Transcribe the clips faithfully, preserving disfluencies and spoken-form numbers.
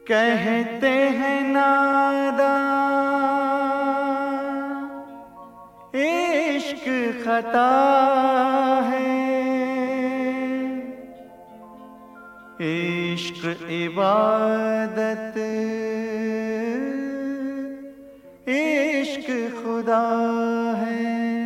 कहते हैं नादान इश्क खता है, इश्क इबादत इश्क खुदा है।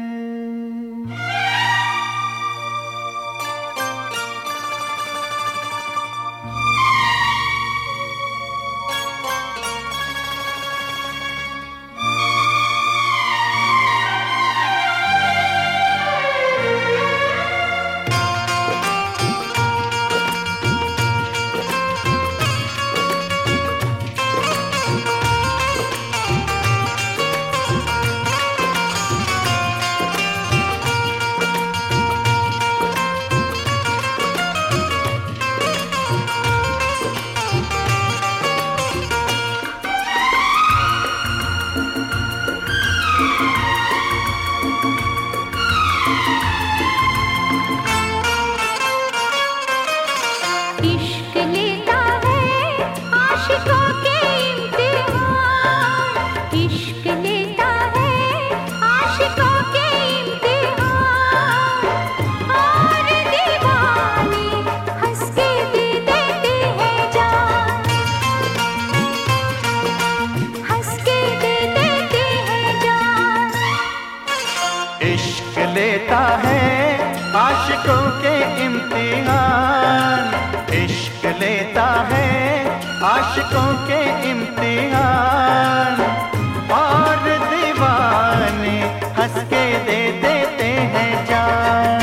इश्क लेता है आशिकों के इम्तिहान, इश्क लेता है आशिकों के इम्तिहान, और दीवाने हंस के दे देते हैं जान,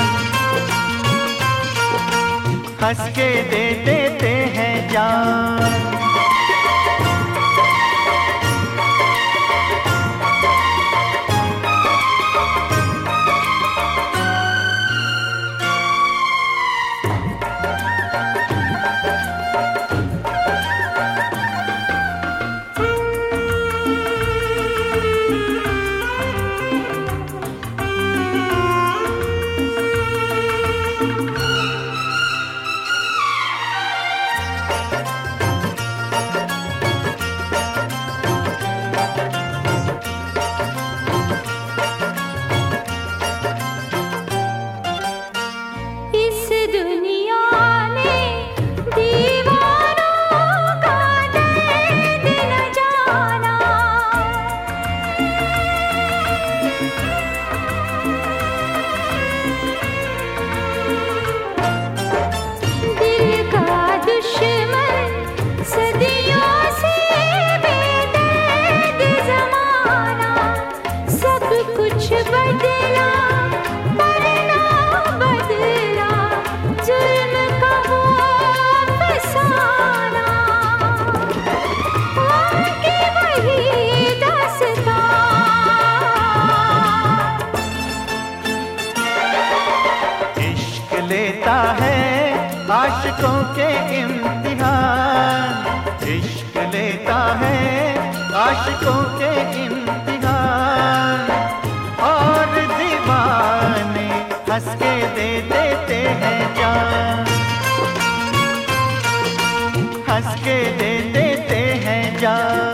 हंस के दे देते हैं जान। लेता है आशिकों के इम्तिहान, इश्क लेता है आशिकों के इम्तिहान, और दीवाने हंस के दे देते हैं जान, हंस के दे देते हैं जान।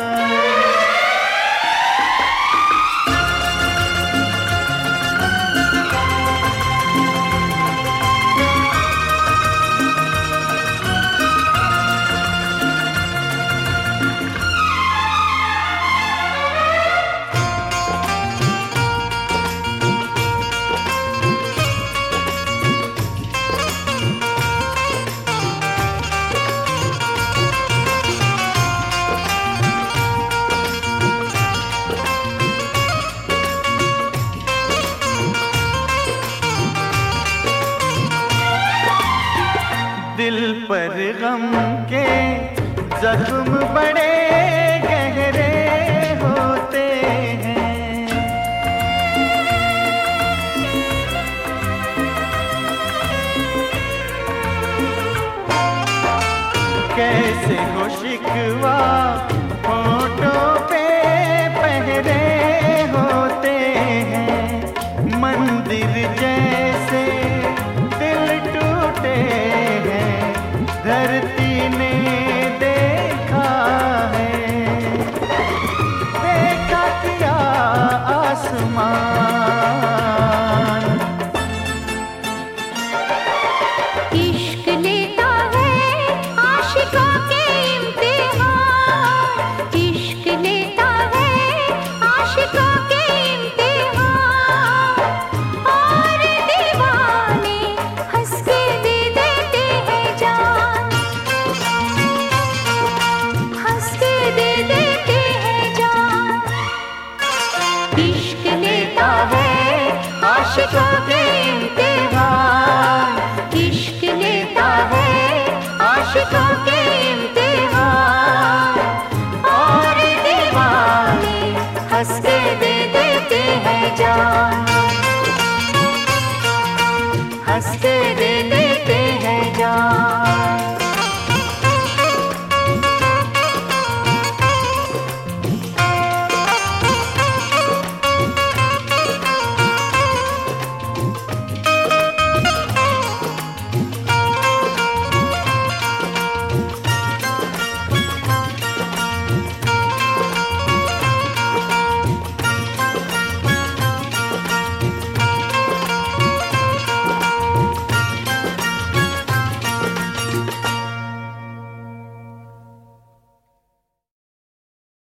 दिल पर गम के जख्म बड़े गहरे होते हैं, कैसे हो शिकवा